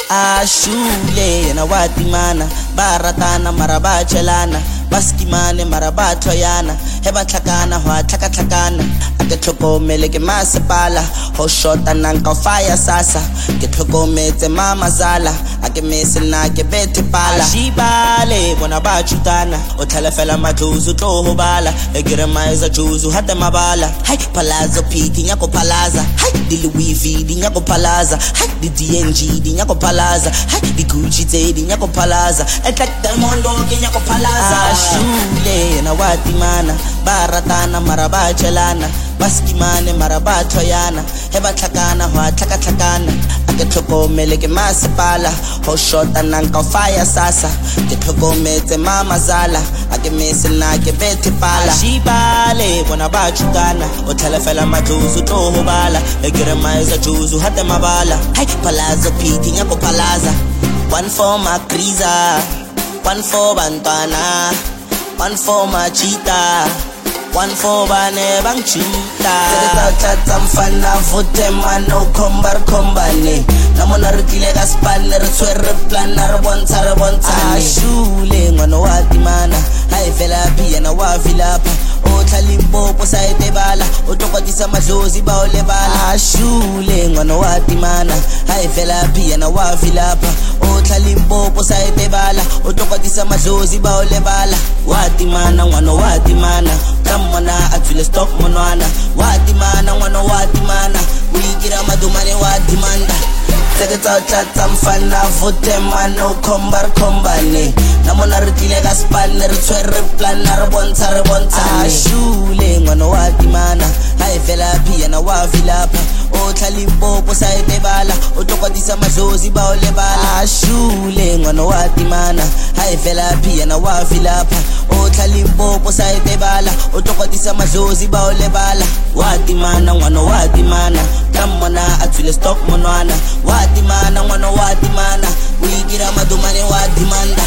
Ashule na watimana baratana marabachelana baskimane marabathoyana heba tlhakana ho tlhakatlhakana ke tlhokomele ke masepala ho shota nanka fire sasa ke tlhokometse mama zala ake mesena ke bethe pala shibale bona ba chutana o tlhalefela mathuzu tlo ho bala e gere maiza juzu hate mabala hai palazzo piti nyako palaza hai di Louis V di nyako palaza hai di DNG di nyako palaza hai di Gucci di nyako palaza e tlekta mondo ke nyako palaza shule na watimana baratana marabachelana baskimane marabathoyana heba tlhakana ho tlhakatlhakana ake tlhokomele ke masepala ho shota nanka fire sasa ke tlhokometse mama zala ake mesena ke bethe pala shibale bona ba chukana o tlhalefela mathuzu tlo ho bala e gere maiza juzu hate mabala hai palazzo piti nyako palaza one for my kriza one for bantwana one for my cheetah one for bane bang chita tata mfana vote mano kombar kombane namona re tlile ka spanner re tshwere planner re bontsha ashule ngwana wa timana hai fela pia na wa vilapa o tlhalimpopo sa etebala o tokotisa madlozi ba o lebala ashule ngwana wa timana hai fela pia na wa vilapa o tlhalimpopo sa etebala o tokotisa madlozi ba o lebala wa timana ngwana wa timana kamona atfile stock monwana wa timana ngwana wa timana ulikira madumane wa dimanda tata mfana vote mano kombar kombane namona re tlile ka spanner re tshwere planner re bontsha ashule ngwana wa timana hai fela pia na wa vilapa o tlhalimpopo sa etebala o tokotisa madlozi ba o lebala ashule ngwana wa timana hai fela pia na wa vilapa o tlhalimpopo sa etebala o tokotisa madlozi ba o lebala wa timana ngwana wa timana kamona atfile stock monwana wa timana ngwana wa timana uikira madumane wa dimanda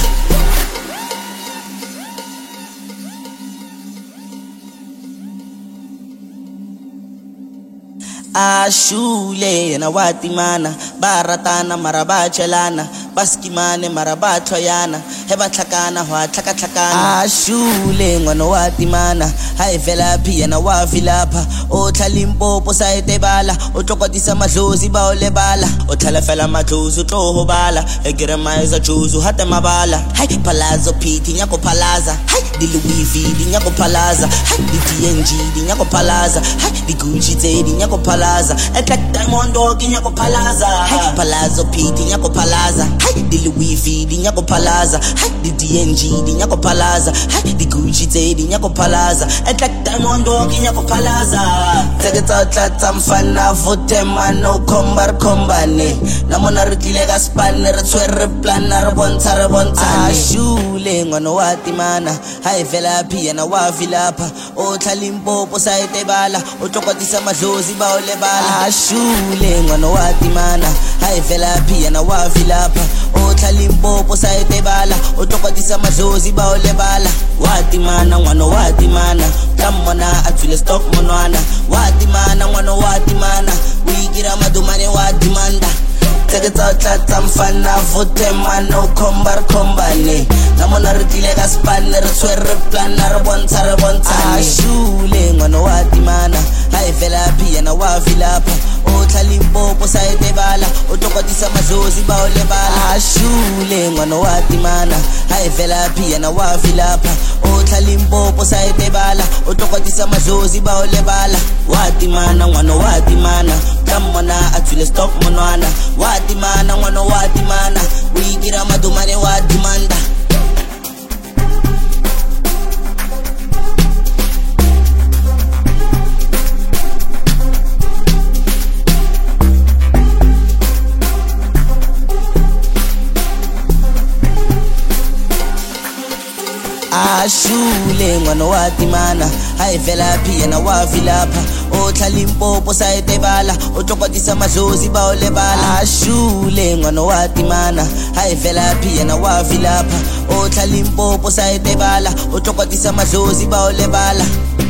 ashule na watimana baratana marabachelana baskimane marabathoyana heba tlhakana ho tlhakatlhakana ashule ngwana wa timana hai vela pia na wa vilapa o tlhalimpopo sa etebala o tlokotisa madlozi ba o lebala o tlhalefela mathuzu tlo ho bala e gere maiza juzu hate mabala hai palazzo piti nyako palaza hai di Louis V di nyako palaza hai di DNG di nyako palaza hai di Gucci di nyako palaza e tlekta mondo ke nyako palaza hai palazzo piti nyako palaza hai di Louis V di nyako palaza hai di DNG di nyako palaza hai di Gucci di nyako palaza e tlekta mondo ke nyako palaza tata mfana vote mano kombar kombane namona re tlile ka spanner re tshwere planner re bontsha ashule ngwana wa timana hai vela pia na wa vilapa o tlhalimpopo sa etebala o tokotisa madlozi ba o lebala ashule ngwana wa timana hai vela pia na wa vilapa o tlhalimpopo sa etebala o tokotisa madlozi ba o lebala wa timana ngwana wa timana kamona atfile stock monwana wa timana ngwana wa timana uikira madumane wa dimanda tata mfana vote mano kombar kombane namona re tlile ka spanner re tshwere planner re bontsha ashule ngwana wa timana hai vela pia na wa vilapa o tlhalimpopo sa etebala o tokotisa madlozi ba o lebala ashule ngwana wa timana hai vela pia na wa vilapa o tlhalimpopo sa etebala o tokotisa madlozi ba o lebala wa timana ngwana wa timana kamona atfile stock monwana wa timana ngwana wa timana uikira madumane wa dimanda ashule ngwana wa timana hai vela pia na wa vilapa o tlhalimpopo sa etebala o tokotisa madlozi ba o lebala ashule ngwana wa timana hai vela pia na wa vilapa o tlhalimpopo sa etebala o tokotisa madlozi ba o lebala